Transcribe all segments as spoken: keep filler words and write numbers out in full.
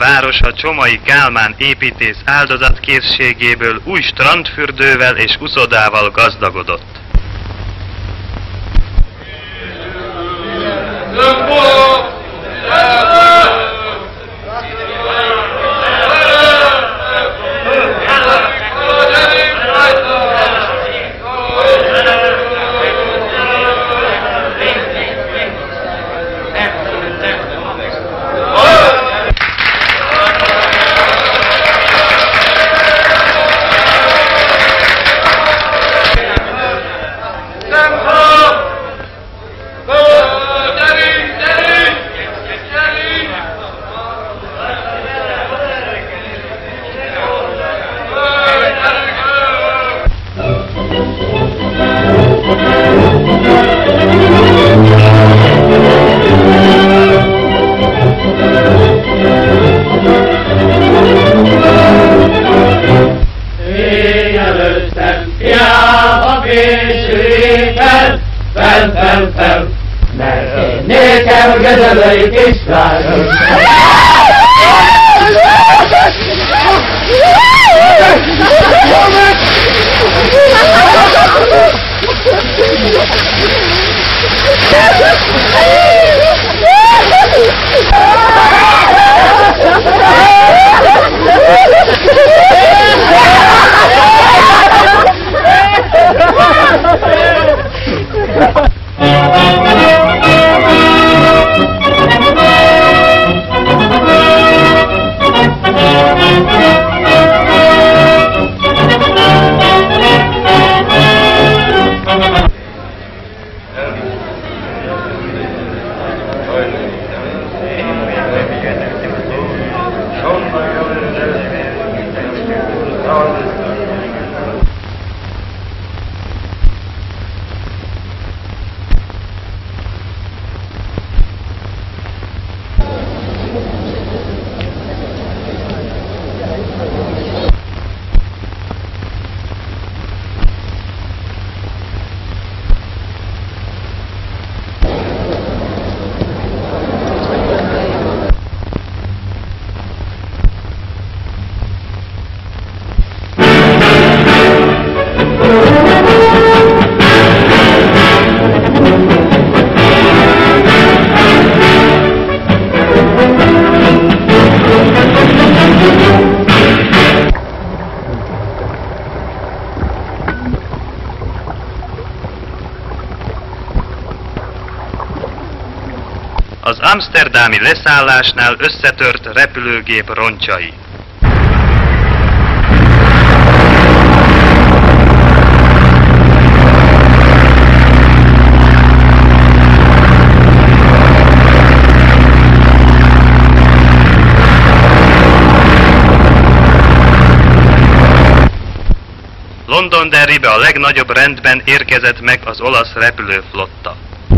városa Csomai Kálmán építész áldozatkészségéből új strandfürdővel és uszodával gazdagodott. Fel, fel, fel, mert én nékem gödölői kislányom. Az amszterdámi leszállásnál összetört repülőgép roncsai. Londonderrybe a legnagyobb rendben érkezett meg az olasz repülőflotta.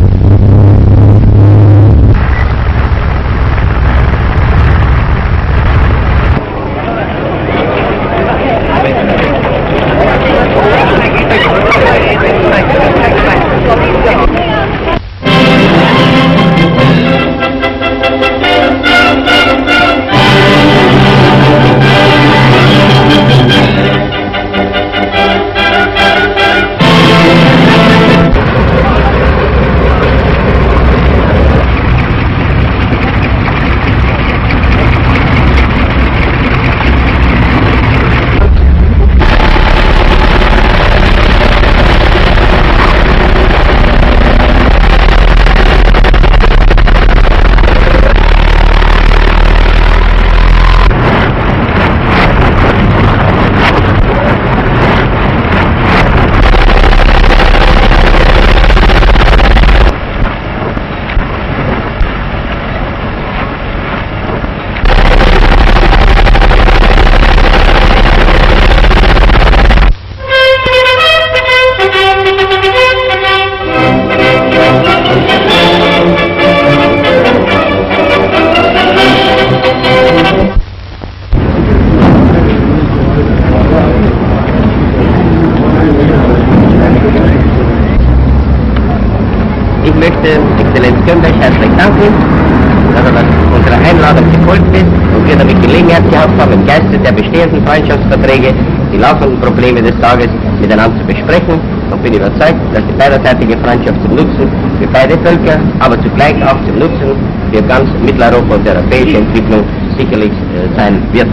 Ich möchte Exzellenz Gömbel herzlich danken, dass er uns unserer Einladung gefolgt ist. wir damit Gelegenheit gehabt haben, im Geiste der bestehenden Freundschaftsverträge die laufenden Probleme des Tages miteinander zu besprechen und bin überzeugt, dass die beiderseitige Freundschaft zum Nutzen für beide Völker, aber zugleich auch zum Nutzen für ganz Mitteleuropa und die europäische Entwicklung sicherlich äh, sein wird.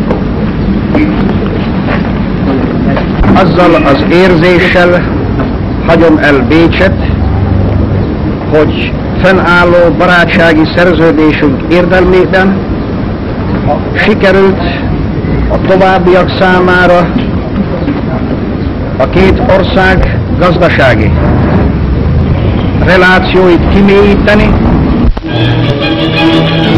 Azzal az érzéssel hagyom el Bécset, hogy fennálló barátsági szerződésünk érdemében sikerült a továbbiak számára a két ország gazdasági relációit kimélyíteni.